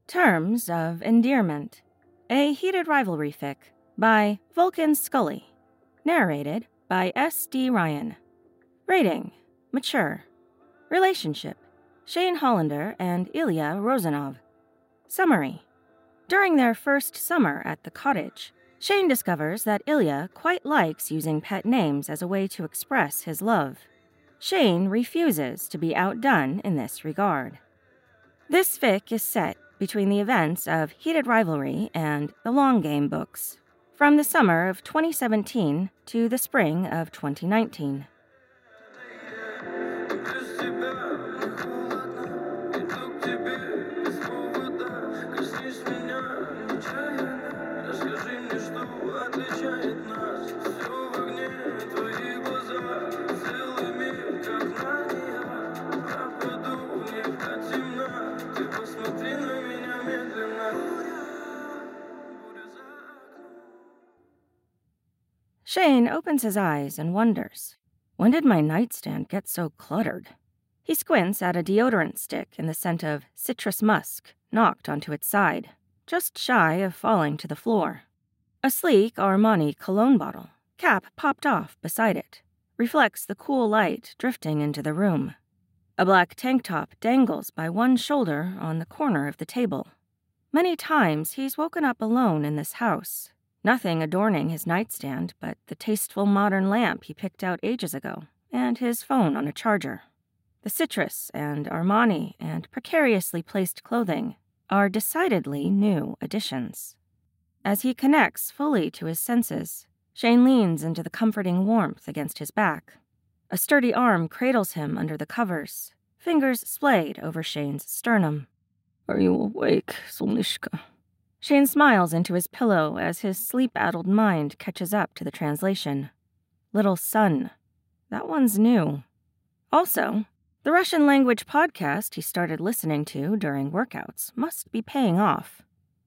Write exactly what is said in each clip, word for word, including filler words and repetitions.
Terms of Endearment. A Heated Rivalry Fic by Vulcan Scully. Narrated by S D Ryan. Rating: Mature. Relationship: Shane Hollander and Ilya Rozanov. Summary: During their first summer at the cottage, Shane discovers that Ilya quite likes using pet names as a way to express his love. Shane refuses to be outdone in this regard. This fic is set between the events of Heated Rivalry and The Long Game books, from the summer of twenty seventeen to the spring of twenty nineteen. Shane opens his eyes and wonders, when did my nightstand get so cluttered? He squints at a deodorant stick in the scent of citrus musk knocked onto its side, just shy of falling to the floor. A sleek Armani cologne bottle, cap popped off beside it, reflects the cool light drifting into the room. A black tank top dangles by one shoulder on the corner of the table. Many times he's woken up alone in this house, nothing adorning his nightstand but the tasteful modern lamp he picked out ages ago, and his phone on a charger. The citrus and Armani and precariously placed clothing are decidedly new additions. As he connects fully to his senses, Shane leans into the comforting warmth against his back. A sturdy arm cradles him under the covers, fingers splayed over Shane's sternum. "Are you awake, Solnishka?" Shane smiles into his pillow as his sleep-addled mind catches up to the translation. Little son. That one's new. Also, the Russian language podcast he started listening to during workouts must be paying off.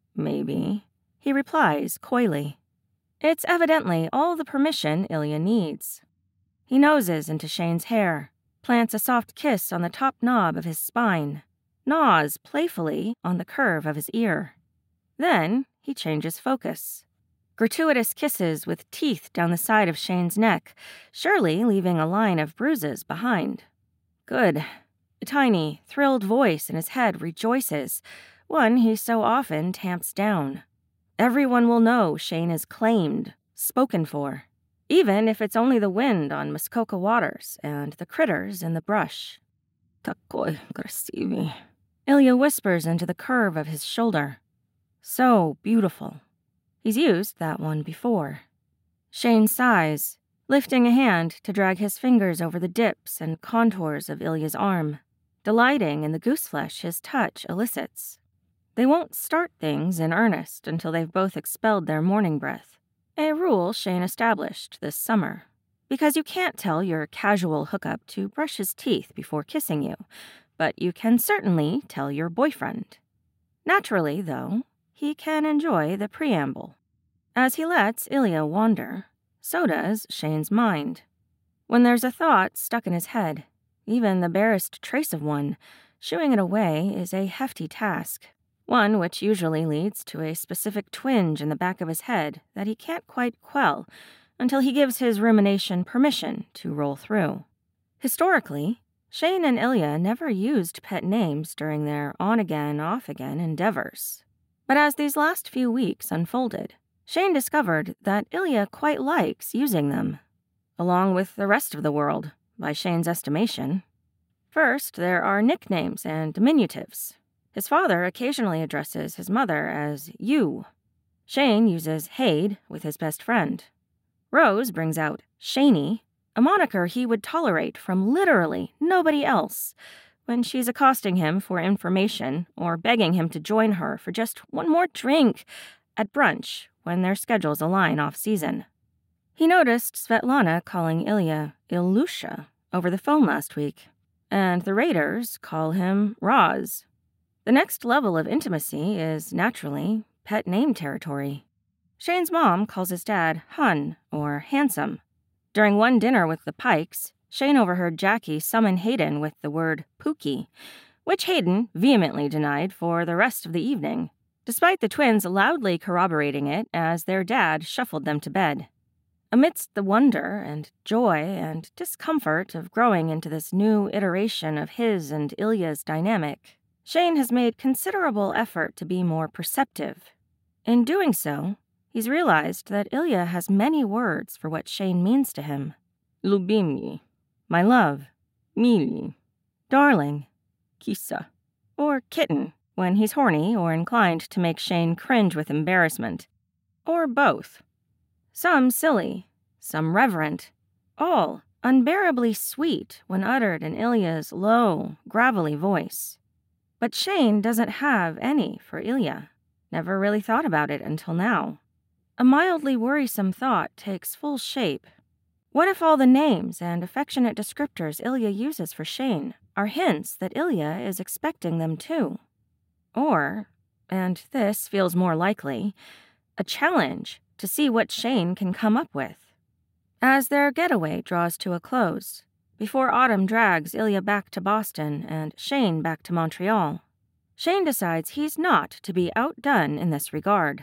Maybe. He replies coyly. It's evidently all the permission Ilya needs. He noses into Shane's hair, plants a soft kiss on the top knob of his spine, gnaws playfully on the curve of his ear. Then he changes focus. Gratuitous kisses with teeth down the side of Shane's neck, surely leaving a line of bruises behind. Good. A tiny, thrilled voice in his head rejoices, one he so often tamps down. Everyone will know Shane is claimed, spoken for, even if it's only the wind on Muskoka waters and the critters in the brush. Takoy krasivy. Ilya whispers into the curve of his shoulder. So beautiful. He's used that one before. Shane sighs, lifting a hand to drag his fingers over the dips and contours of Ilya's arm, delighting in the gooseflesh his touch elicits. They won't start things in earnest until they've both expelled their morning breath, a rule Shane established this summer, because you can't tell your casual hookup to brush his teeth before kissing you, but you can certainly tell your boyfriend. Naturally, though, he can enjoy the preamble. As he lets Ilya wander, so does Shane's mind. When there's a thought stuck in his head, even the barest trace of one, shooing it away is a hefty task, one which usually leads to a specific twinge in the back of his head that he can't quite quell until he gives his rumination permission to roll through. Historically, Shane and Ilya never used pet names during their on-again, off-again endeavors. But as these last few weeks unfolded, Shane discovered that Ilya quite likes using them, along with the rest of the world, by Shane's estimation. First, there are nicknames and diminutives. His father occasionally addresses his mother as you. Shane uses Hade with his best friend. Rose brings out Shaney, a moniker he would tolerate from literally nobody else, when she's accosting him for information or begging him to join her for just one more drink at brunch when their schedules align off-season. He noticed Svetlana calling Ilya Ilusha over the phone last week, and the Raiders call him Roz. The next level of intimacy is, naturally, pet name territory. Shane's mom calls his dad Hun or Handsome. During one dinner with the Pikes, Shane overheard Jackie summon Hayden with the word Pookie, which Hayden vehemently denied for the rest of the evening, despite the twins loudly corroborating it as their dad shuffled them to bed. Amidst the wonder and joy and discomfort of growing into this new iteration of his and Ilya's dynamic, Shane has made considerable effort to be more perceptive. In doing so, he's realized that Ilya has many words for what Shane means to him. Lubimyi, my love, mili, darling, kisa, or kitten when he's horny or inclined to make Shane cringe with embarrassment, or both. Some silly, some reverent, all unbearably sweet when uttered in Ilya's low, gravelly voice. But Shane doesn't have any for Ilya. Never really thought about it until now. A mildly worrisome thought takes full shape. What if all the names and affectionate descriptors Ilya uses for Shane are hints that Ilya is expecting them too? Or, and this feels more likely, a challenge to see what Shane can come up with. As their getaway draws to a close, before autumn drags Ilya back to Boston and Shane back to Montreal, Shane decides he's not to be outdone in this regard.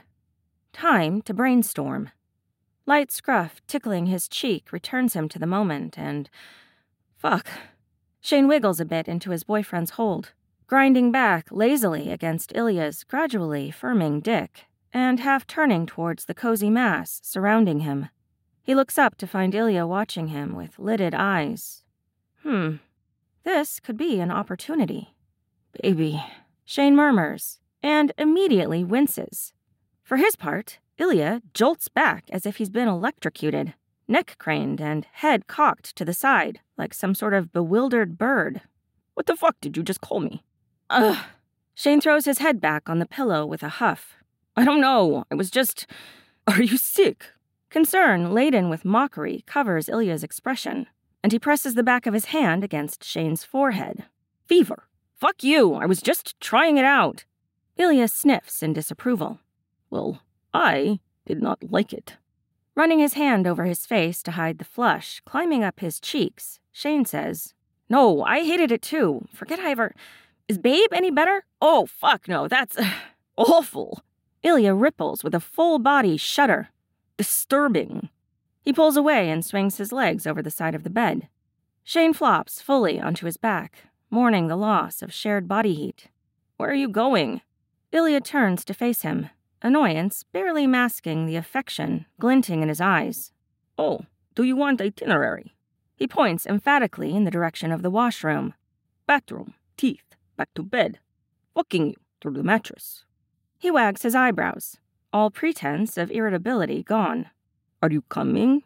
Time to brainstorm. Light scruff tickling his cheek returns him to the moment, and... Fuck. Shane wiggles a bit into his boyfriend's hold, grinding back lazily against Ilya's gradually firming dick, and half turning towards the cozy mass surrounding him. He looks up to find Ilya watching him with lidded eyes. Hmm. This could be an opportunity. Baby, Shane murmurs, and immediately winces. For his part, Ilya jolts back as if he's been electrocuted, neck craned and head cocked to the side, like some sort of bewildered bird. What the fuck did you just call me? Ugh. Shane throws his head back on the pillow with a huff. I don't know, I was just... Are you sick? Concern laden with mockery covers Ilya's expression, and he presses the back of his hand against Shane's forehead. Fever. Fuck you, I was just trying it out. Ilya sniffs in disapproval. Well, I did not like it. Running his hand over his face to hide the flush climbing up his cheeks, Shane says, No, I hated it too. Forget I ever... Is Babe any better? Oh, fuck no, that's... Uh, awful. Ilya ripples with a full-body shudder. Disturbing. He pulls away and swings his legs over the side of the bed. Shane flops fully onto his back, mourning the loss of shared body heat. Where are you going? Ilya turns to face him, annoyance barely masking the affection glinting in his eyes. Oh, do you want itinerary? He points emphatically in the direction of the washroom. Bathroom, teeth, back to bed. Fucking you through the mattress. He wags his eyebrows, all pretense of irritability gone. Are you coming,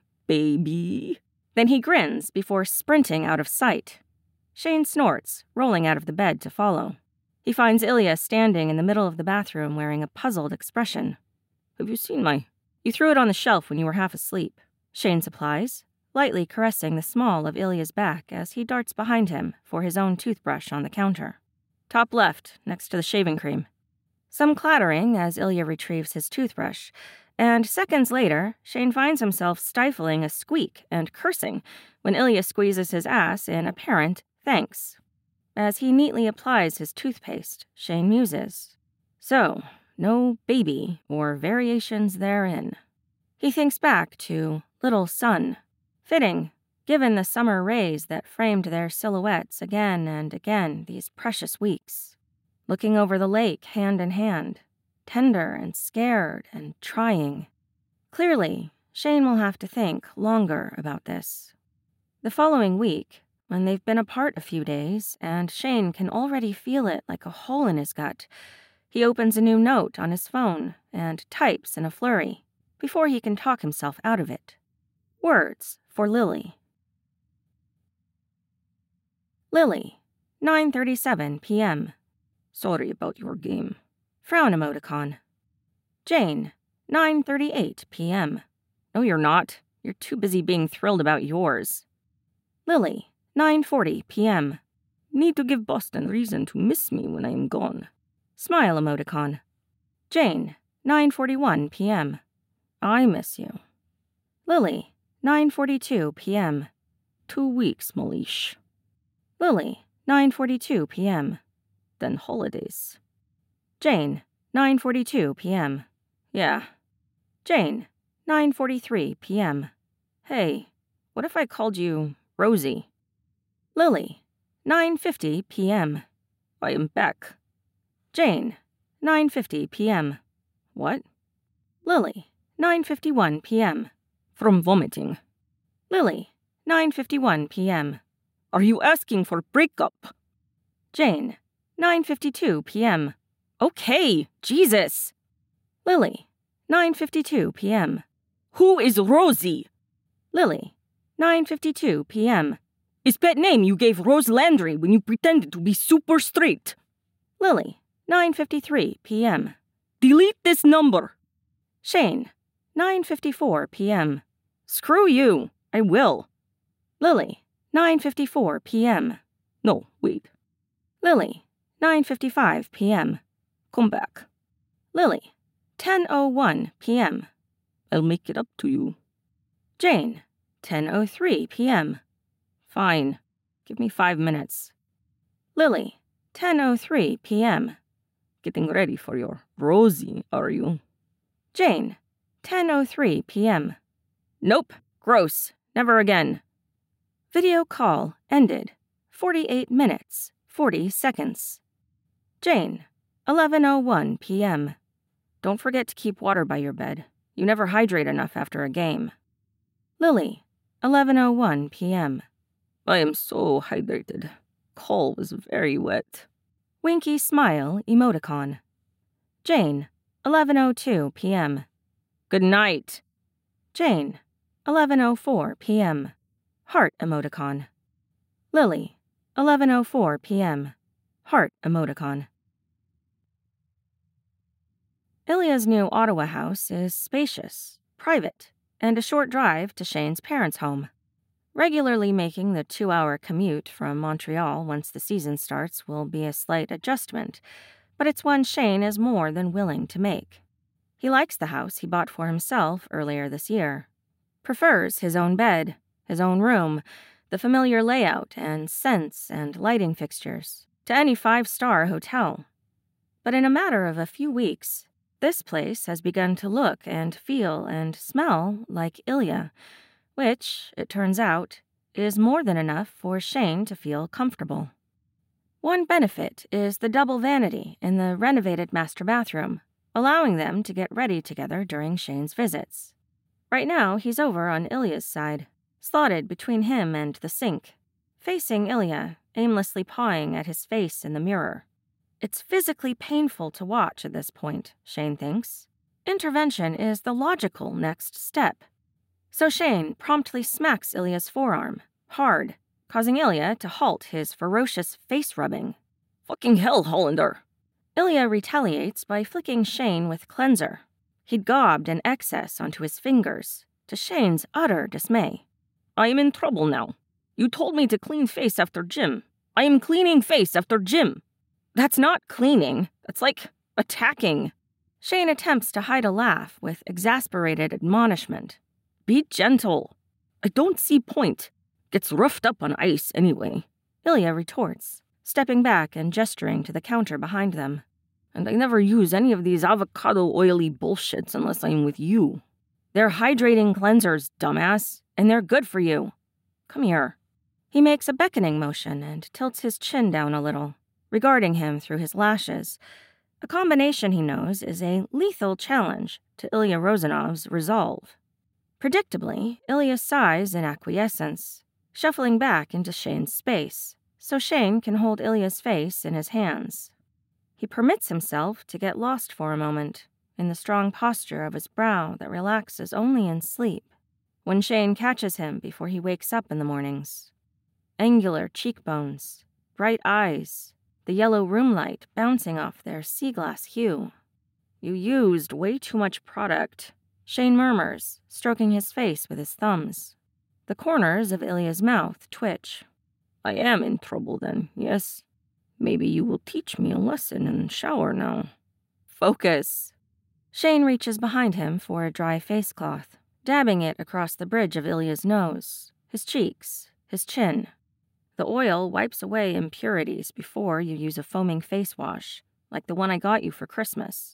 baby? Then he grins before sprinting out of sight. Shane snorts, rolling out of the bed to follow. He finds Ilya standing in the middle of the bathroom wearing a puzzled expression. Have you seen my... You threw it on the shelf when you were half asleep, Shane supplies, lightly caressing the small of Ilya's back as he darts behind him for his own toothbrush on the counter. Top left, next to the shaving cream. Some clattering as Ilya retrieves his toothbrush, and seconds later, Shane finds himself stifling a squeak and cursing when Ilya squeezes his ass in apparent thanks. As he neatly applies his toothpaste, Shane muses. So, no baby or variations therein. He thinks back to Little Sun, fitting, given the summer rays that framed their silhouettes again and again these precious weeks. Looking over the lake hand in hand, tender and scared and trying. Clearly, Shane will have to think longer about this. The following week, when they've been apart a few days and Shane can already feel it like a hole in his gut, he opens a new note on his phone and types in a flurry before he can talk himself out of it. Words for Lily. Lily, nine thirty-seven p.m. Sorry about your game. Frown emoticon. Jane, nine thirty-eight p.m. No, you're not. You're too busy being thrilled about yours. Lily, nine forty p.m. Need to give Boston reason to miss me when I am gone. Smile emoticon. Jane, nine forty-one p.m. I miss you. Lily, nine forty-two p.m. Two weeks, Malish. Lily, nine forty-two p.m. than holidays. Jane, nine forty-two p.m. Yeah. Jane, nine forty-three p.m. Hey, what if I called you Rosie? Lily, nine fifty p.m. I am back. Jane, nine fifty p.m. What? Lily, nine fifty-one p.m. From vomiting. Lily, nine fifty-one p.m. Are you asking for breakup? Jane, nine fifty-two p.m. Okay, Jesus. Lily, nine fifty-two p.m. Who is Rosie? Lily, nine fifty-two p.m. Is pet name you gave Rose Landry when you pretended to be super straight. Lily, nine fifty-three p.m. Delete this number. Shane, nine fifty-four p.m. Screw you, I will. Lily, nine fifty-four p.m. No, wait. Lily, nine fifty-five p.m. Come back. Lily, ten oh one p.m. I'll make it up to you. Jane, ten oh three p.m. Fine. Give me five minutes. Lily, ten oh three p.m. Getting ready for your Rosie, are you? Jane, ten oh three p.m. Nope. Gross. Never again. Video call ended. forty-eight minutes, forty seconds. Jane, eleven oh one p.m. Don't forget to keep water by your bed. You never hydrate enough after a game. Lily, eleven oh one p.m. I am so hydrated. Call was very wet. Winky smile emoticon. Jane, eleven oh two p.m. Good night. Jane, eleven oh four p.m. Heart emoticon. Lily, eleven oh four p.m. Heart emoticon. Ilya's new Ottawa house is spacious, private, and a short drive to Shane's parents' home. Regularly making the two-hour commute from Montreal once the season starts will be a slight adjustment, but it's one Shane is more than willing to make. He likes the house he bought for himself earlier this year. Prefers his own bed, his own room, the familiar layout and scents and lighting fixtures to any five-star hotel. But in a matter of a few weeks, this place has begun to look and feel and smell like Ilya, which, it turns out, is more than enough for Shane to feel comfortable. One benefit is the double vanity in the renovated master bathroom, allowing them to get ready together during Shane's visits. Right now, he's over on Ilya's side, slotted between him and the sink, facing Ilya, aimlessly pawing at his face in the mirror. It's physically painful to watch at this point, Shane thinks. Intervention is the logical next step. So Shane promptly smacks Ilya's forearm, hard, causing Ilya to halt his ferocious face-rubbing. Fucking hell, Hollander! Ilya retaliates by flicking Shane with cleanser. He'd gobbed an excess onto his fingers, to Shane's utter dismay. I am in trouble now. You told me to clean face after gym. I am cleaning face after gym. That's not cleaning. That's like attacking. Shane attempts to hide a laugh with exasperated admonishment. Be gentle. I don't see point. Gets roughed up on ice anyway. Ilya retorts, stepping back and gesturing to the counter behind them. And I never use any of these avocado oily bullshits unless I'm with you. They're hydrating cleansers, dumbass, and they're good for you. Come here. He makes a beckoning motion and tilts his chin down a little, regarding him through his lashes, a combination he knows is a lethal challenge to Ilya Rozanov's resolve. Predictably, Ilya sighs in acquiescence, shuffling back into Shane's space, so Shane can hold Ilya's face in his hands. He permits himself to get lost for a moment in the strong posture of his brow that relaxes only in sleep, when Shane catches him before he wakes up in the mornings. Angular cheekbones, bright eyes, the yellow room light bouncing off their sea glass hue. You used way too much product, Shane murmurs, stroking his face with his thumbs. The corners of Ilya's mouth twitch. I am in trouble then, yes? Maybe you will teach me a lesson in the shower now. Focus. Shane reaches behind him for a dry face cloth, dabbing it across the bridge of Ilya's nose, his cheeks, his chin. The oil wipes away impurities before you use a foaming face wash, like the one I got you for Christmas.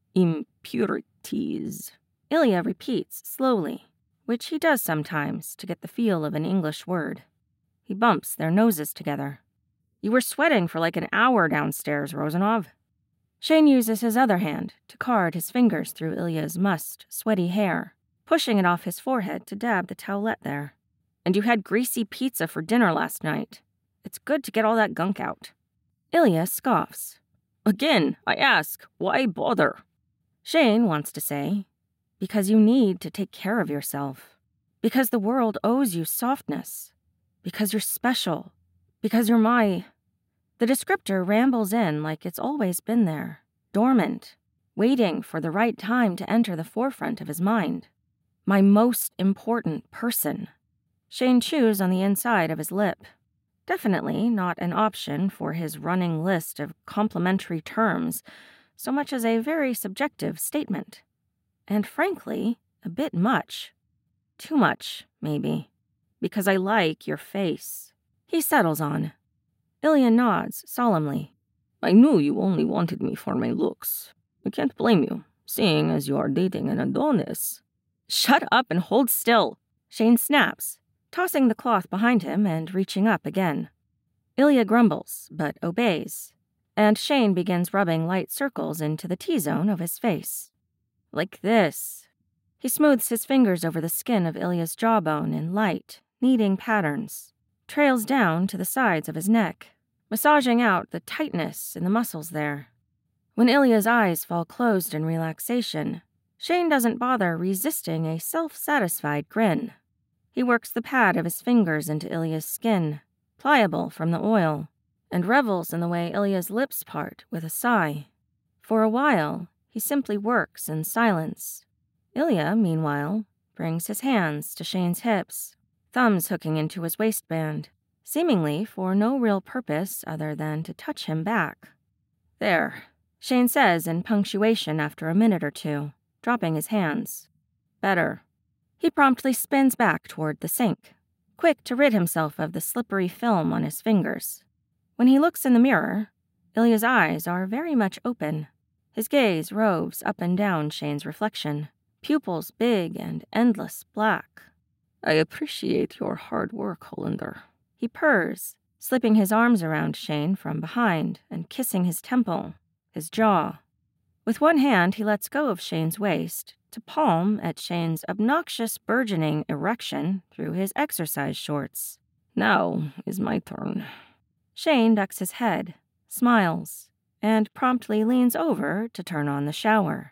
Impurities, Ilya repeats slowly, which he does sometimes to get the feel of an English word. He bumps their noses together. You were sweating for like an hour downstairs, Rozanov. Shane uses his other hand to card his fingers through Ilya's mussed, sweaty hair, pushing it off his forehead to dab the towelette there. And you had greasy pizza for dinner last night. It's good to get all that gunk out. Ilya scoffs. Again, I ask, why bother? Shane wants to say, because you need to take care of yourself. Because the world owes you softness. Because you're special. Because you're my... The descriptor rambles in like it's always been there, dormant, waiting for the right time to enter the forefront of his mind. My most important person. Shane chews on the inside of his lip. Definitely not an option for his running list of complimentary terms, so much as a very subjective statement. And frankly, a bit much. Too much, maybe. Because I like your face. He settles on. Ilya nods solemnly. I knew you only wanted me for my looks. I can't blame you, seeing as you are dating an Adonis. Shut up and hold still, Shane snaps, tossing the cloth behind him and reaching up again. Ilya grumbles, but obeys, and Shane begins rubbing light circles into the T-zone of his face. Like this. He smooths his fingers over the skin of Ilya's jawbone in light, kneading patterns, trails down to the sides of his neck, massaging out the tightness in the muscles there. When Ilya's eyes fall closed in relaxation, Shane doesn't bother resisting a self-satisfied grin. He works the pad of his fingers into Ilya's skin, pliable from the oil, and revels in the way Ilya's lips part with a sigh. For a while, he simply works in silence. Ilya, meanwhile, brings his hands to Shane's hips, thumbs hooking into his waistband, seemingly for no real purpose other than to touch him back. There, Shane says in punctuation after a minute or two, dropping his hands. Better. He promptly spins back toward the sink, quick to rid himself of the slippery film on his fingers. When he looks in the mirror, Ilya's eyes are very much open. His gaze roves up and down Shane's reflection, pupils big and endless black. I appreciate your hard work, Hollander. He purrs, slipping his arms around Shane from behind and kissing his temple, his jaw. With one hand, he lets go of Shane's waist to palm at Shane's obnoxious burgeoning erection through his exercise shorts. Now is my turn. Shane ducks his head, smiles, and promptly leans over to turn on the shower.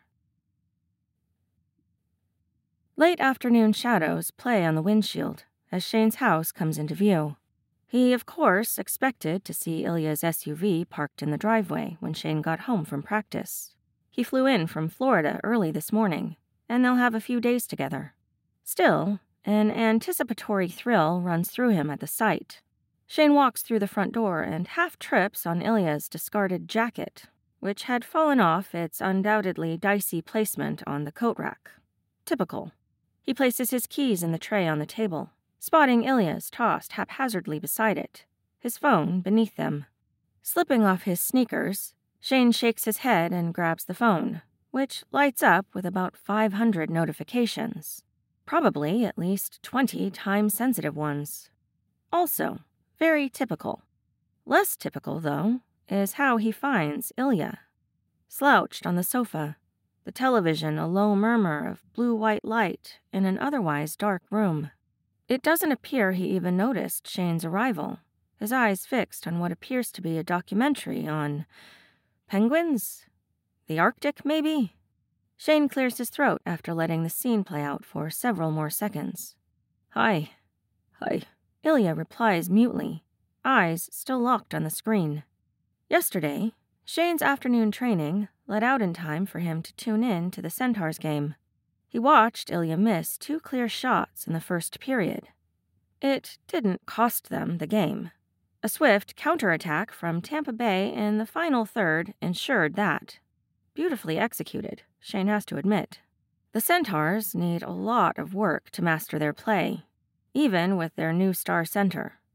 Late afternoon shadows play on the windshield as Shane's house comes into view. He, of course, expected to see Ilya's S U V parked in the driveway when Shane got home from practice. He flew in from Florida early this morning, and they'll have a few days together. Still, an anticipatory thrill runs through him at the sight. Shane walks through the front door and half trips on Ilya's discarded jacket, which had fallen off its undoubtedly dicey placement on the coat rack. Typical. He places his keys in the tray on the table, spotting Ilya's tossed haphazardly beside it, his phone beneath them. Slipping off his sneakers, Shane shakes his head and grabs the phone, which lights up with about five hundred notifications. Probably at least twenty time-sensitive ones. Also, very typical. Less typical, though, is how he finds Ilya. Slouched on the sofa, the television a low murmur of blue-white light in an otherwise dark room. It doesn't appear he even noticed Shane's arrival, his eyes fixed on what appears to be a documentary on penguins? The Arctic, maybe? Shane clears his throat after letting the scene play out for several more seconds. Hi. Hi. Ilya replies mutely, eyes still locked on the screen. Yesterday, Shane's afternoon training let out in time for him to tune in to the Centaurs game. He watched Ilya miss two clear shots in the first period. It didn't cost them the game. A swift counterattack from Tampa Bay in the final third ensured that. Beautifully executed, Shane has to admit. The Centaurs need a lot of work to master their play, even with their new star center.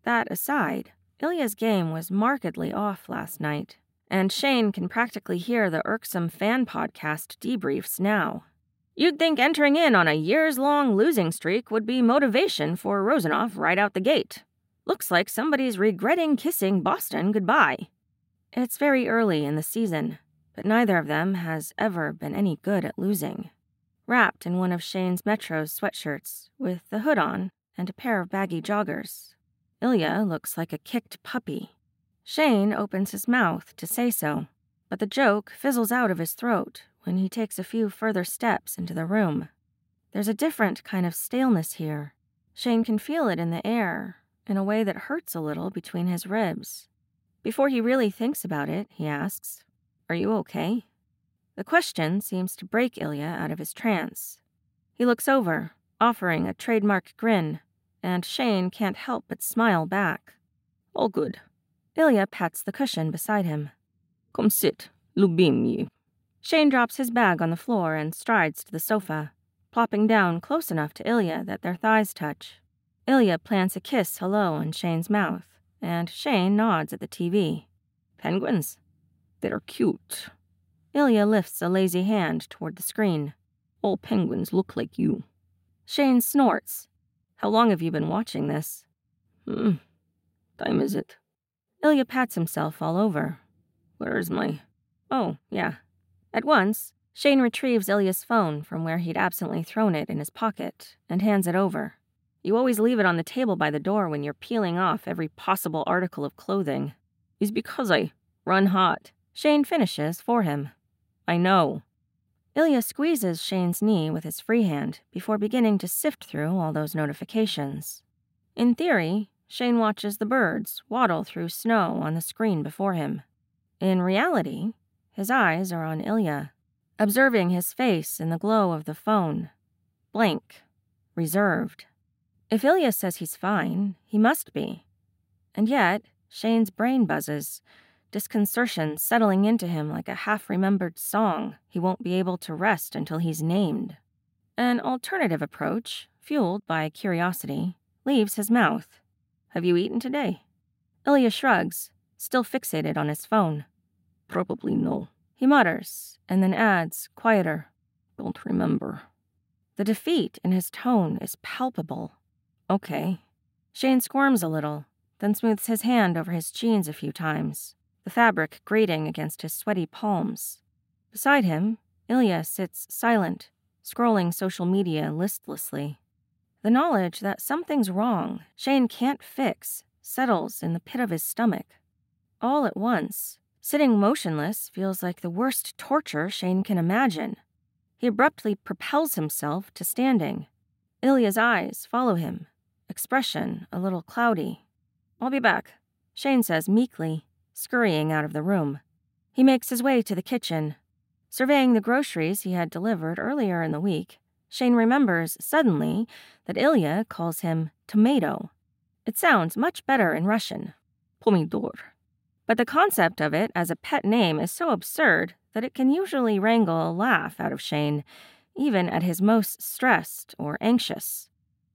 That aside, Ilya's game was markedly off last night, and Shane can practically hear the irksome fan podcast debriefs now. You'd think entering in on a years-long losing streak would be motivation for Rozanov right out the gate. Looks like somebody's regretting kissing Boston goodbye. It's very early in the season, but neither of them has ever been any good at losing. Wrapped in one of Shane's Metro's sweatshirts, with the hood on and a pair of baggy joggers, Ilya looks like a kicked puppy. Shane opens his mouth to say so, but the joke fizzles out of his throat when he takes a few further steps into the room. There's a different kind of staleness here. Shane can feel it in the air, in a way that hurts a little between his ribs. Before he really thinks about it, he asks, "Are you okay?" The question seems to break Ilya out of his trance. He looks over, offering a trademark grin, and Shane can't help but smile back. "All good." Ilya pats the cushion beside him. "Come sit, lubimyi." Shane drops his bag on the floor and strides to the sofa, plopping down close enough to Ilya that their thighs touch. Ilya plants a kiss hello on Shane's mouth, and Shane nods at the T V. "Penguins? They're cute." Ilya lifts a lazy hand toward the screen. "All penguins look like you." Shane snorts. "How long have you been watching this?" Hmm. Time is it?" Ilya pats himself all over. "Where's my—" "Oh, yeah." At once, Shane retrieves Ilya's phone from where he'd absently thrown it in his pocket and hands it over. "You always leave it on the table by the door when you're peeling off every possible article of clothing." "It's because I run hot." Shane finishes for him. "I know." Ilya squeezes Shane's knee with his free hand before beginning to sift through all those notifications. In theory, Shane watches the birds waddle through snow on the screen before him. In reality, his eyes are on Ilya, observing his face in the glow of the phone. Blank. Reserved. If Ilya says he's fine, he must be. And yet, Shane's brain buzzes, disconcertion settling into him like a half-remembered song he won't be able to rest until he's named. An alternative approach, fueled by curiosity, leaves his mouth. "Have you eaten today?" Ilya shrugs, still fixated on his phone. "Probably no," he mutters, and then adds, quieter, "Don't remember." The defeat in his tone is palpable. "Okay." Shane squirms a little, then smooths his hand over his jeans a few times, the fabric grating against his sweaty palms. Beside him, Ilya sits silent, scrolling social media listlessly. The knowledge that something's wrong Shane can't fix settles in the pit of his stomach. All at once, sitting motionless feels like the worst torture Shane can imagine. He abruptly propels himself to standing. Ilya's eyes follow him, expression a little cloudy. "I'll be back," Shane says meekly, scurrying out of the room. He makes his way to the kitchen. Surveying the groceries he had delivered earlier in the week, Shane remembers suddenly that Ilya calls him tomato. It sounds much better in Russian. Pomidor. But the concept of it as a pet name is so absurd that it can usually wrangle a laugh out of Shane, even at his most stressed or anxious.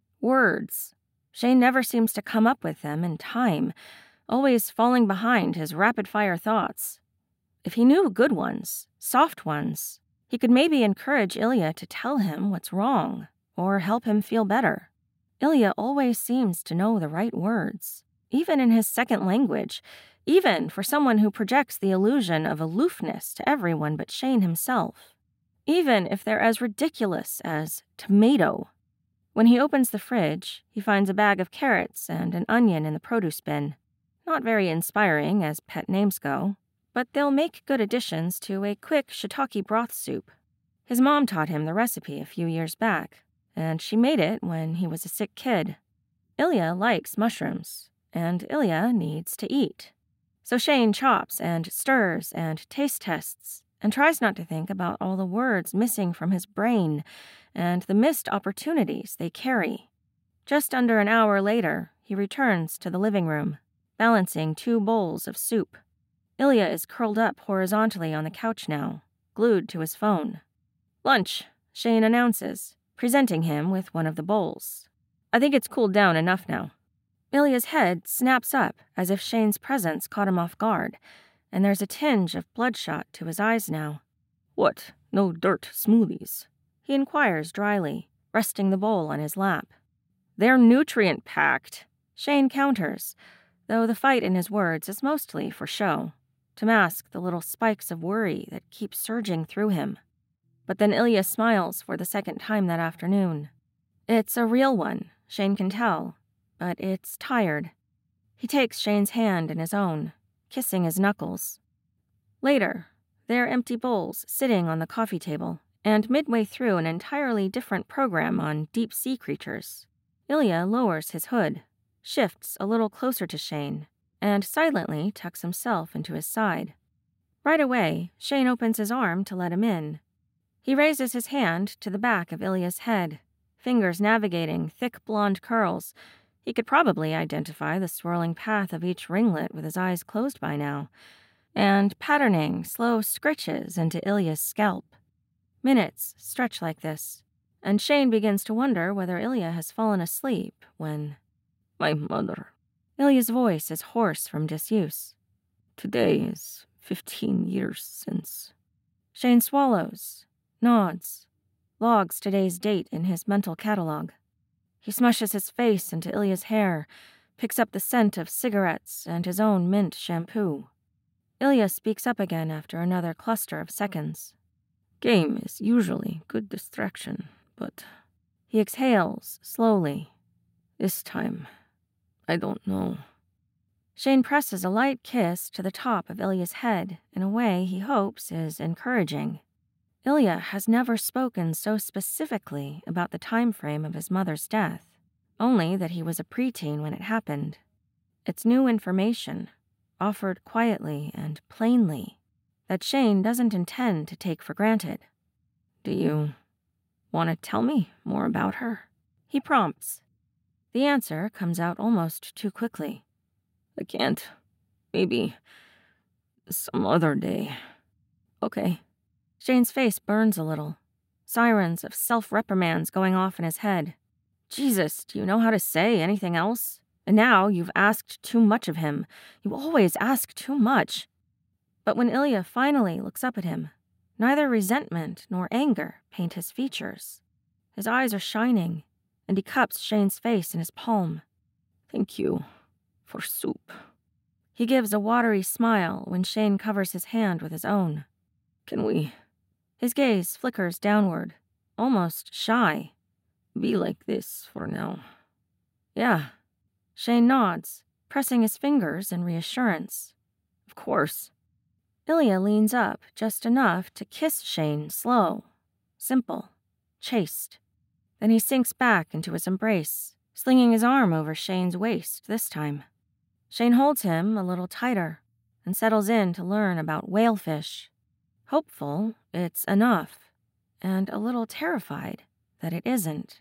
Words. Shane never seems to come up with them in time, always falling behind his rapid-fire thoughts. If he knew good ones, soft ones, he could maybe encourage Ilya to tell him what's wrong, or help him feel better. Ilya always seems to know the right words, even in his second language, even for someone who projects the illusion of aloofness to everyone but Shane himself. Even if they're as ridiculous as tomato. When he opens the fridge, he finds a bag of carrots and an onion in the produce bin. Not very inspiring as pet names go, but they'll make good additions to a quick shiitake broth soup. His mom taught him the recipe a few years back, and she made it when he was a sick kid. Ilya likes mushrooms, and Ilya needs to eat. So Shane chops and stirs and taste tests and tries not to think about all the words missing from his brain and the missed opportunities they carry. Just under an hour later, he returns to the living room, balancing two bowls of soup. Ilya is curled up horizontally on the couch now, glued to his phone. "Lunch," Shane announces, presenting him with one of the bowls. "I think it's cooled down enough now." Ilya's head snaps up as if Shane's presence caught him off guard, and there's a tinge of bloodshot to his eyes now. What, no dirt smoothies? He inquires dryly, resting the bowl on his lap. They're nutrient-packed, Shane counters, though the fight in his words is mostly for show, to mask the little spikes of worry that keep surging through him. But then Ilya smiles for the second time that afternoon. It's a real one, Shane can tell, but it's tired. He takes Shane's hand in his own, kissing his knuckles. Later, their empty bowls sitting on the coffee table, and midway through an entirely different program on deep-sea creatures, Ilya lowers his hood, shifts a little closer to Shane, and silently tucks himself into his side. Right away, Shane opens his arm to let him in. He raises his hand to the back of Ilya's head, fingers navigating thick blonde curls. He could probably identify the swirling path of each ringlet with his eyes closed by now, and patterning slow scritches into Ilya's scalp. Minutes stretch like this, and Shane begins to wonder whether Ilya has fallen asleep when... My mother. Ilya's voice is hoarse from disuse. Today is fifteen years since. Shane swallows, nods, logs today's date in his mental catalog. He smushes his face into Ilya's hair, picks up the scent of cigarettes and his own mint shampoo. Ilya speaks up again after another cluster of seconds. Game is usually good distraction, but... He exhales slowly. This time, I don't know. Shane presses a light kiss to the top of Ilya's head in a way he hopes is encouraging. Ilya has never spoken so specifically about the time frame of his mother's death, only that he was a preteen when it happened. It's new information, offered quietly and plainly, that Shane doesn't intend to take for granted. Do you want to tell me more about her? He prompts. The answer comes out almost too quickly. I can't. Maybe some other day. Okay. Shane's face burns a little. Sirens of self-reprimands going off in his head. Jesus, do you know how to say anything else? And now you've asked too much of him. You always ask too much. But when Ilya finally looks up at him, neither resentment nor anger paint his features. His eyes are shining, and he cups Shane's face in his palm. Thank you for soup. He gives a watery smile when Shane covers his hand with his own. Can we... His gaze flickers downward, almost shy. Be like this for now. Yeah. Shane nods, pressing his fingers in reassurance. Of course. Ilya leans up just enough to kiss Shane slow, simple, chaste. Then he sinks back into his embrace, slinging his arm over Shane's waist this time. Shane holds him a little tighter and settles in to learn about whalefish. Hopeful it's enough, and a little terrified that it isn't.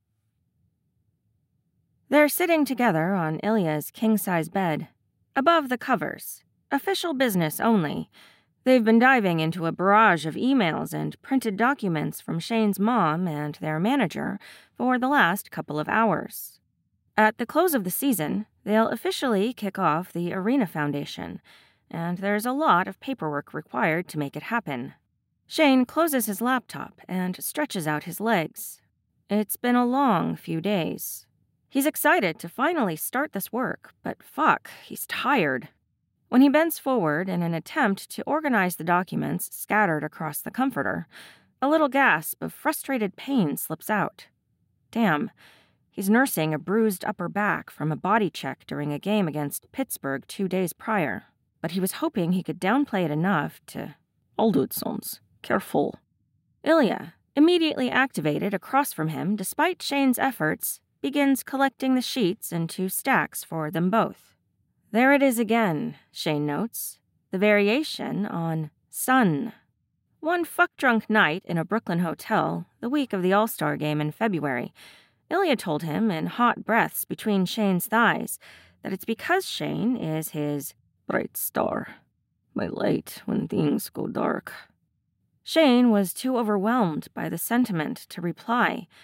They're sitting together on Ilya's king-size bed, above the covers, official business only. They've been diving into a barrage of emails and printed documents from Shane's mom and their manager for the last couple of hours. At the close of the season, they'll officially kick off the Arena Foundation, and there's a lot of paperwork required to make it happen. Shane closes his laptop and stretches out his legs. It's been a long few days. He's excited to finally start this work, but fuck, he's tired. When he bends forward in an attempt to organize the documents scattered across the comforter, a little gasp of frustrated pain slips out. Damn, he's nursing a bruised upper back from a body check during a game against Pittsburgh two days prior, but he was hoping he could downplay it enough to... I'll do it, Sons. Careful. Ilya, immediately activated across from him despite Shane's efforts, begins collecting the sheets into stacks for them both. There it is again, Shane notes, the variation on sun. One fuck-drunk night in a Brooklyn hotel, the week of the All-Star game in February, Ilya told him in hot breaths between Shane's thighs that it's because Shane is his bright star, my light when things go dark. Shane was too overwhelmed by the sentiment to reply,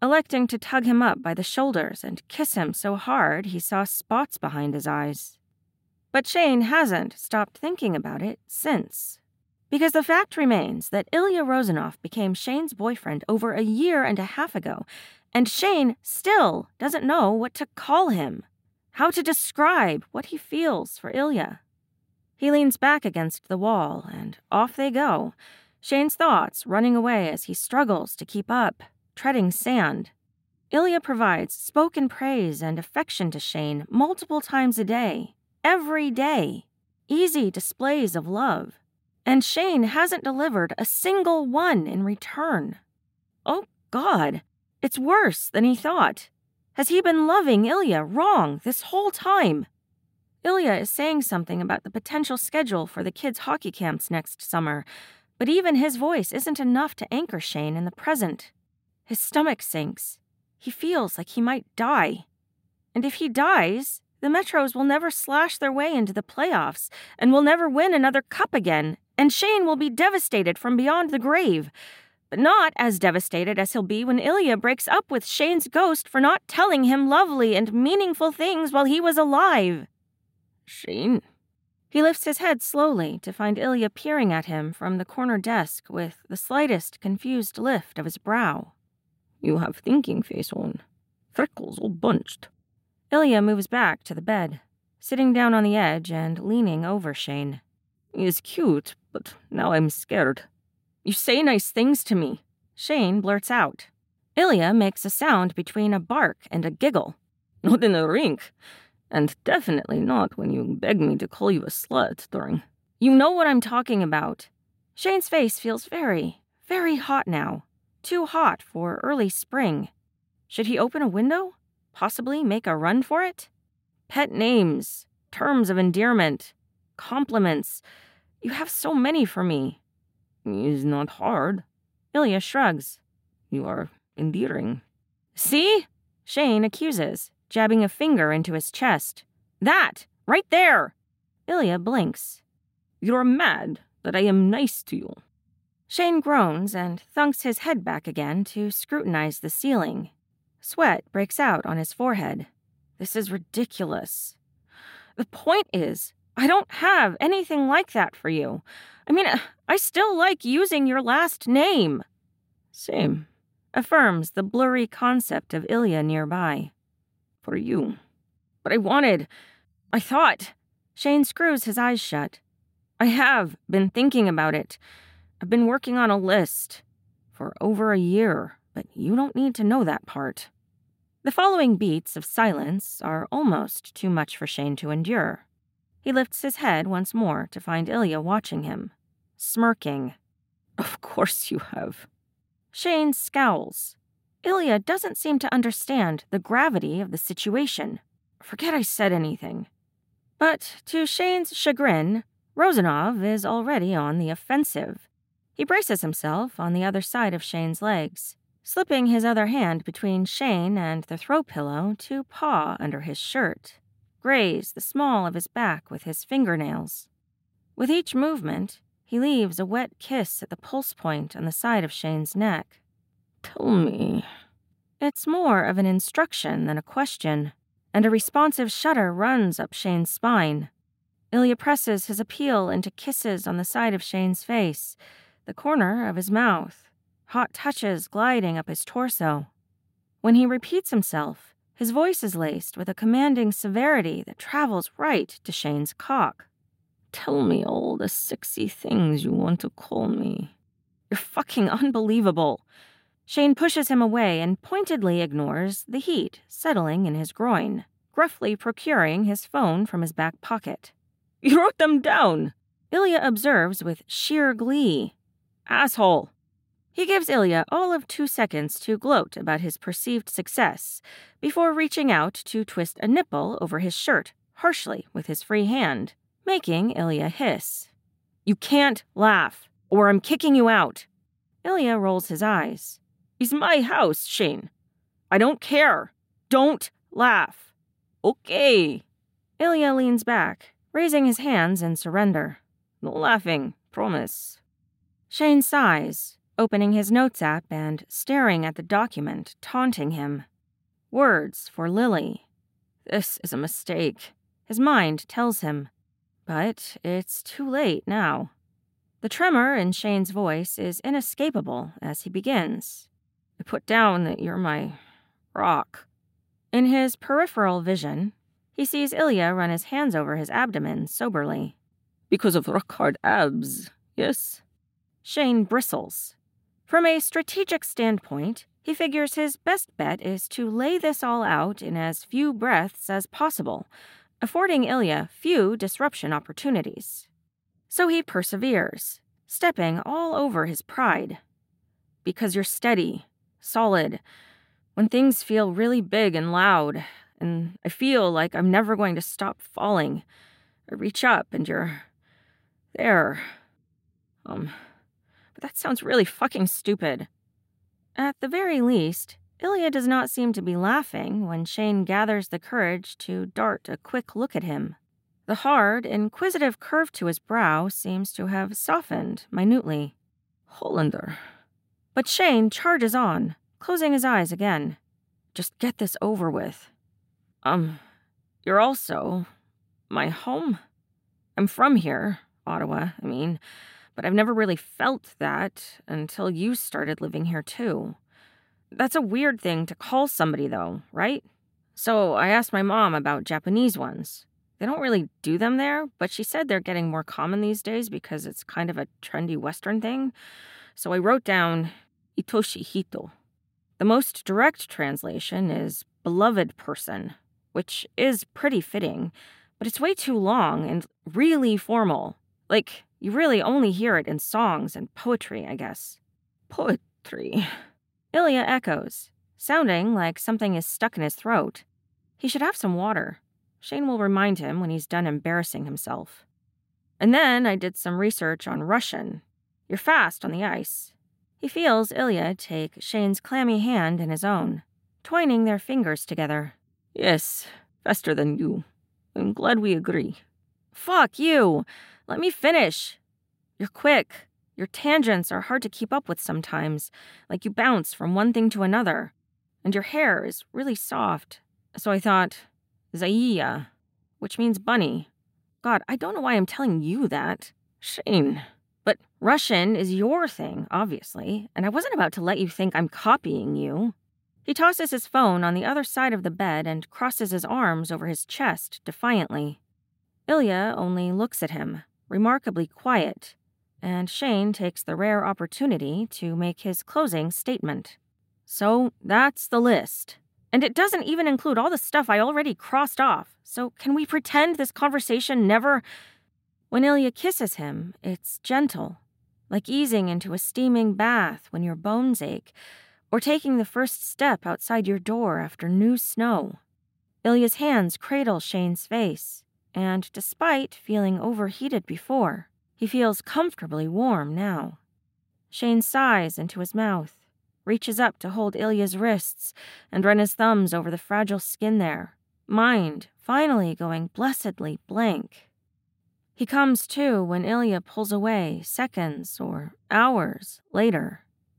electing to tug him up by the shoulders and kiss him so hard he saw spots behind his eyes. But Shane hasn't stopped thinking about it since. Because the fact remains that Ilya Rozanov became Shane's boyfriend over a year and a half ago, and Shane still doesn't know what to call him, how to describe what he feels for Ilya. He leans back against the wall, and off they go, Shane's thoughts running away as he struggles to keep up, treading sand. Ilya provides spoken praise and affection to Shane multiple times a day, every day, easy displays of love. And Shane hasn't delivered a single one in return. Oh, God, it's worse than he thought. Has he been loving Ilya wrong this whole time? Ilya is saying something about the potential schedule for the kids' hockey camps next summer, but even his voice isn't enough to anchor Shane in the present. His stomach sinks. He feels like he might die. And if he dies, the Metros will never slash their way into the playoffs and will never win another cup again, and Shane will be devastated from beyond the grave. But not as devastated as he'll be when Ilya breaks up with Shane's ghost for not telling him lovely and meaningful things while he was alive. Shane? He lifts his head slowly to find Ilya peering at him from the corner desk with the slightest confused lift of his brow. You have thinking face on. Freckles all bunched. Ilya moves back to the bed, sitting down on the edge and leaning over Shane. He's cute, but now I'm scared. You say nice things to me, Shane blurts out. Ilya makes a sound between a bark and a giggle. Not in the rink. And definitely not when you beg me to call you a slut during... You know what I'm talking about. Shane's face feels very, very hot now. Too hot for early spring. Should he open a window? Possibly make a run for it? Pet names, terms of endearment, compliments. You have so many for me. It's not hard. Ilya shrugs. You are endearing. See? Shane accuses, jabbing a finger into his chest. That! Right there! Ilya blinks. You're mad that I am nice to you. Shane groans and thunks his head back again to scrutinize the ceiling. Sweat breaks out on his forehead. This is ridiculous. The point is, I don't have anything like that for you. I mean, I still like using your last name. Same, affirms the blurry concept of Ilya nearby. For you. But I wanted... I thought... Shane screws his eyes shut. I have been thinking about it. I've been working on a list. For over a year, but you don't need to know that part. The following beats of silence are almost too much for Shane to endure. He lifts his head once more to find Ilya watching him, smirking. Of course you have. Shane scowls. Ilya doesn't seem to understand the gravity of the situation. Forget I said anything. But to Shane's chagrin, Rozanov is already on the offensive. He braces himself on the other side of Shane's legs, slipping his other hand between Shane and the throw pillow to paw under his shirt, graze the small of his back with his fingernails. With each movement, he leaves a wet kiss at the pulse point on the side of Shane's neck. Tell me. It's more of an instruction than a question, and a responsive shudder runs up Shane's spine. Ilya presses his appeal into kisses on the side of Shane's face, the corner of his mouth, hot touches gliding up his torso. When he repeats himself, his voice is laced with a commanding severity that travels right to Shane's cock. Tell me all the sexy things you want to call me. You're fucking unbelievable. Shane pushes him away and pointedly ignores the heat settling in his groin, gruffly procuring his phone from his back pocket. You wrote them down, Ilya observes with sheer glee. Asshole. He gives Ilya all of two seconds to gloat about his perceived success before reaching out to twist a nipple over his shirt harshly with his free hand, making Ilya hiss. You can't laugh, or I'm kicking you out. Ilya rolls his eyes. It's my house, Shane. I don't care. Don't laugh. Okay. Ilya leans back, raising his hands in surrender. No laughing, promise. Shane sighs, opening his notes app and staring at the document, taunting him. Words for Lily. This is a mistake, his mind tells him. But it's too late now. The tremor in Shane's voice is inescapable as he begins. I put down that you're my rock. In his peripheral vision, he sees Ilya run his hands over his abdomen soberly. Because of rock-hard abs, yes? Shane bristles. From a strategic standpoint, he figures his best bet is to lay this all out in as few breaths as possible, affording Ilya few disruption opportunities. So he perseveres, stepping all over his pride. Because you're steady, solid, when things feel really big and loud, and I feel like I'm never going to stop falling. I reach up and you're there. Um, but that sounds really fucking stupid. At the very least, Ilya does not seem to be laughing when Shane gathers the courage to dart a quick look at him. The hard, inquisitive curve to his brow seems to have softened minutely. Hollander. But Shane charges on, closing his eyes again. Just get this over with. Um, you're also my home? I'm from here, Ottawa, I mean, but I've never really felt that until you started living here too. That's a weird thing to call somebody though, right? So I asked my mom about Japanese ones. They don't really do them there, but she said they're getting more common these days because it's kind of a trendy Western thing. So I wrote down Itoshi Hito. The most direct translation is beloved person, which is pretty fitting, but it's way too long and really formal. Like, you really only hear it in songs and poetry, I guess. Poetry. Ilya echoes, sounding like something is stuck in his throat. He should have some water. Shane will remind him when he's done embarrassing himself. And then I did some research on Russian. You're fast on the ice. He feels Ilya take Shane's clammy hand in his own, twining their fingers together. Yes, faster than you. I'm glad we agree. Fuck you! Let me finish. You're quick. Your tangents are hard to keep up with sometimes, like you bounce from one thing to another. And your hair is really soft. So I thought, Zaiya, which means bunny. God, I don't know why I'm telling you that. Shane. But Russian is your thing, obviously, and I wasn't about to let you think I'm copying you. He tosses his phone on the other side of the bed and crosses his arms over his chest defiantly. Ilya only looks at him, remarkably quiet, and Shane takes the rare opportunity to make his closing statement. So that's the list. And it doesn't even include all the stuff I already crossed off, so can we pretend this conversation never... When Ilya kisses him, it's gentle, like easing into a steaming bath when your bones ache, or taking the first step outside your door after new snow. Ilya's hands cradle Shane's face, and despite feeling overheated before, he feels comfortably warm now. Shane sighs into his mouth, reaches up to hold Ilya's wrists and run his thumbs over the fragile skin there, mind finally going blessedly blank. He comes to when Ilya pulls away seconds or hours later.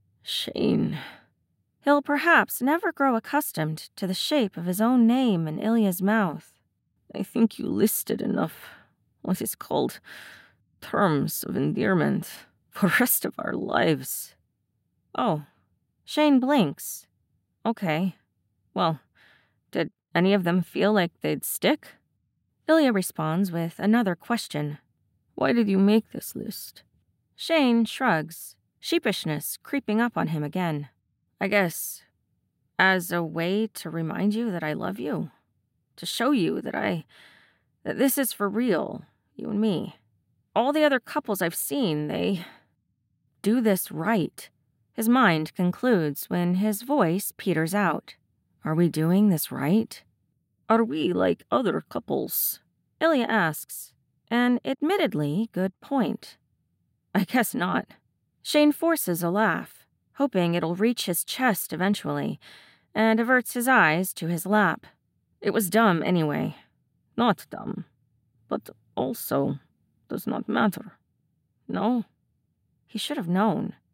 Shane. He'll perhaps never grow accustomed to the shape of his own name in Ilya's mouth. I think you listed enough, what is called, terms of endearment for the rest of our lives. Oh. Shane blinks. Okay. Well, did any of them feel like they'd stick? Ilya responds with another question. Why did you make this list? Shane shrugs, sheepishness creeping up on him again. I guess, as a way to remind you that I love you. To show you that I... that this is for real, you and me. All the other couples I've seen, they... do this right. His mind concludes when his voice peters out. Are we doing this right? Are we like other couples? Ilya asks. An admittedly good point. I guess not. Shane forces a laugh, hoping it'll reach his chest eventually, and averts his eyes to his lap. It was dumb anyway. Not dumb, but also does not matter. No? He should have known.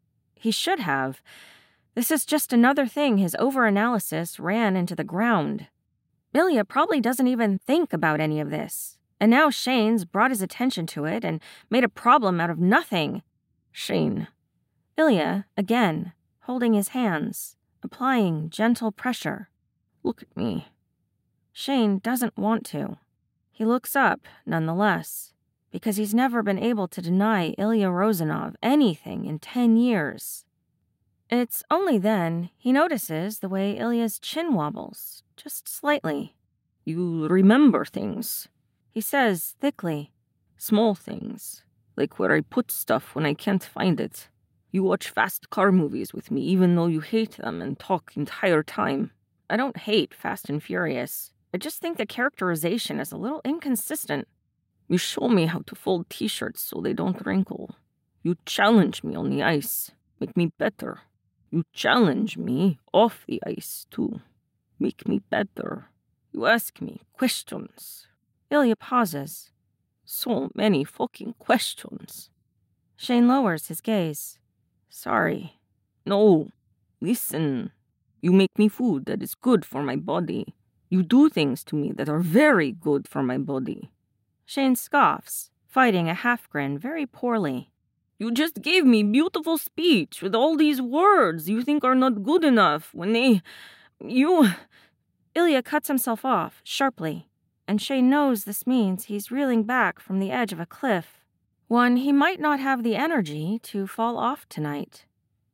He should have. This is just another thing his overanalysis ran into the ground. Ilya probably doesn't even think about any of this. And now Shane's brought his attention to it and made a problem out of nothing. Shane. Ilya, again, holding his hands, applying gentle pressure. Look at me. Shane doesn't want to. He looks up, nonetheless, because he's never been able to deny Ilya Rozanov anything in ten years. It's only then he notices the way Ilya's chin wobbles, just slightly. You remember things, he says thickly. Small things, like where I put stuff when I can't find it. You watch fast car movies with me even though you hate them and talk entire time. I don't hate Fast and Furious. I just think the characterization is a little inconsistent. You show me how to fold t-shirts so they don't wrinkle. You challenge me on the ice, make me better. You challenge me off the ice, too. Make me better. You ask me questions. Ilya pauses. So many fucking questions. Shane lowers his gaze. Sorry. No. Listen. You make me food that is good for my body. You do things to me that are very good for my body. Shane scoffs, fighting a half-grin very poorly. You just gave me beautiful speech with all these words you think are not good enough when they... You... Ilya cuts himself off, sharply, and Shane knows this means he's reeling back from the edge of a cliff, one he might not have the energy to fall off tonight.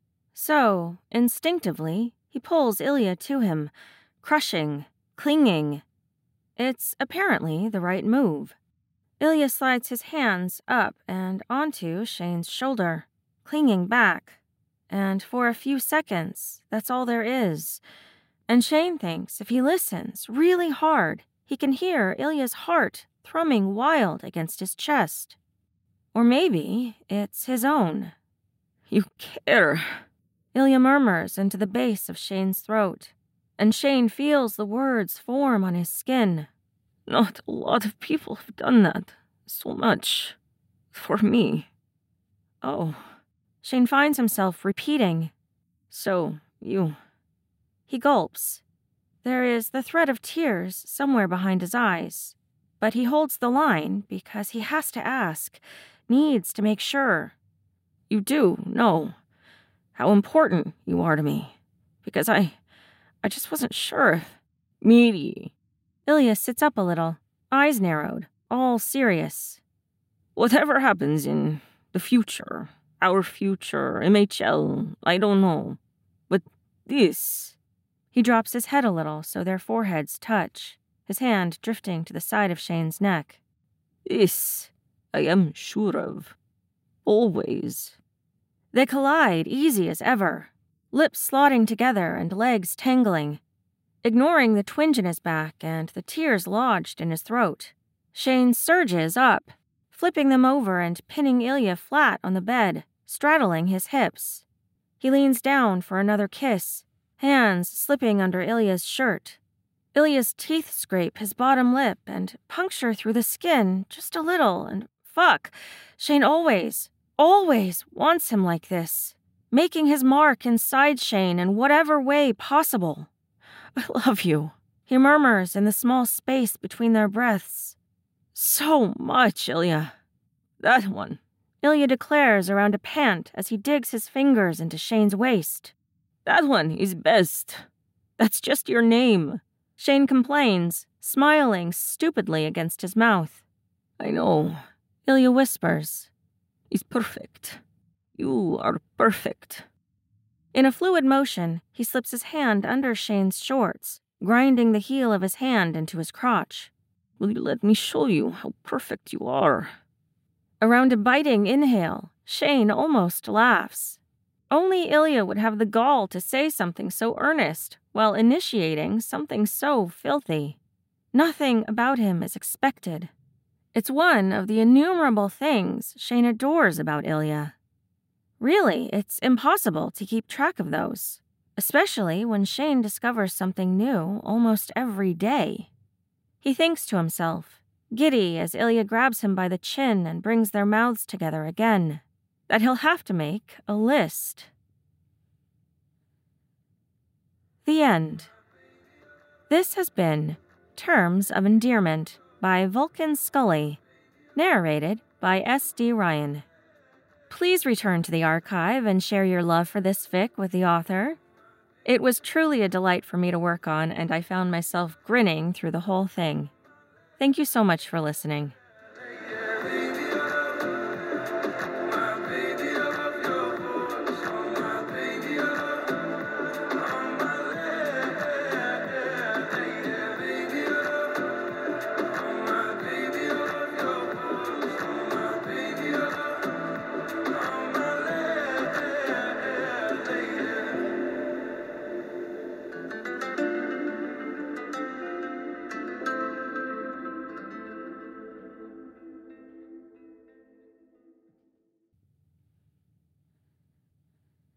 So, instinctively, he pulls Ilya to him, crushing, clinging. It's apparently the right move. Ilya slides his hands up and onto Shane's shoulder, clinging back. And for a few seconds, that's all there is. And Shane thinks if he listens really hard, he can hear Ilya's heart thrumming wild against his chest. Or maybe it's his own. You care, Ilya murmurs into the base of Shane's throat, and Shane feels the words form on his skin. Not a lot of people have done that so much for me. Oh. Shane finds himself repeating. So, you... He gulps. There is the thread of tears somewhere behind his eyes, but he holds the line because he has to ask, needs to make sure. You do know how important you are to me, because I... I just wasn't sure if... Meaty. Ilya sits up a little, eyes narrowed, all serious. Whatever happens in the future, our future, M H L, I don't know. But this... He drops his head a little so their foreheads touch, his hand drifting to the side of Shane's neck. This, I am sure of. Always. They collide easy as ever, lips slotting together and legs tangling. Ignoring the twinge in his back and the tears lodged in his throat, Shane surges up, flipping them over and pinning Ilya flat on the bed, straddling his hips. He leans down for another kiss, hands slipping under Ilya's shirt. Ilya's teeth scrape his bottom lip and puncture through the skin just a little, and fuck, Shane always, always wants him like this, making his mark inside Shane in whatever way possible. I love you, he murmurs in the small space between their breaths. So much, Ilya. That one, Ilya declares around a pant as he digs his fingers into Shane's waist. That one is best. That's just your name. Shane complains, smiling stupidly against his mouth. I know, Ilya whispers. It's perfect. You are perfect. In a fluid motion, he slips his hand under Shane's shorts, grinding the heel of his hand into his crotch. Will you let me show you how perfect you are? Around a biting inhale, Shane almost laughs. Only Ilya would have the gall to say something so earnest while initiating something so filthy. Nothing about him is expected. It's one of the innumerable things Shane adores about Ilya. Really, it's impossible to keep track of those, especially when Shane discovers something new almost every day. He thinks to himself, giddy as Ilya grabs him by the chin and brings their mouths together again, that he'll have to make a list. The end. This has been Terms of Endearment by Vulcan Scully, narrated by S D Ryan. Please return to the archive and share your love for this fic with the author. It was truly a delight for me to work on, and I found myself grinning through the whole thing. Thank you so much for listening.